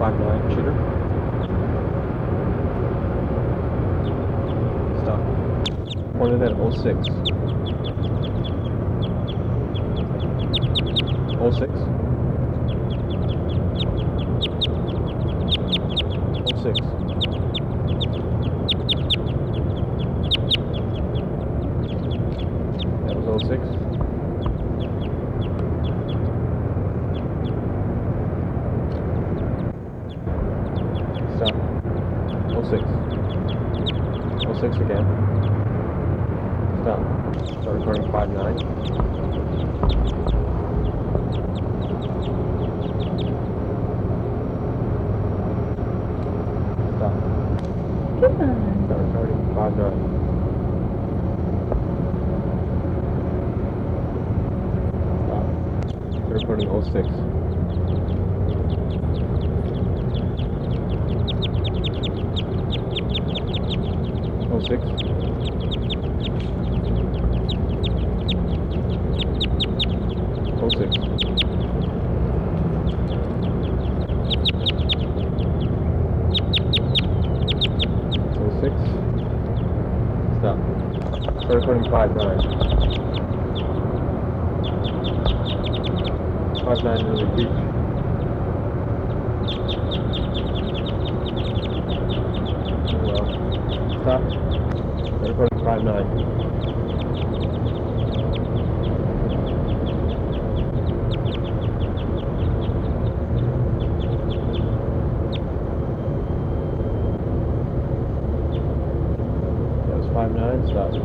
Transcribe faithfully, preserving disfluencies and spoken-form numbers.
five nine, shooter. Stop. Pointed at oh six. oh six. oh six. That was oh six. Stop. oh six. oh six again. Stop. Start recording five nine. Stop. Come on. Start recording five nine. Stop. Start recording oh six. oh six. oh six. oh six. Stop. Start recording five nine. five nine really deep. Well, stop. Start recording five nine. That was five nine. Stop.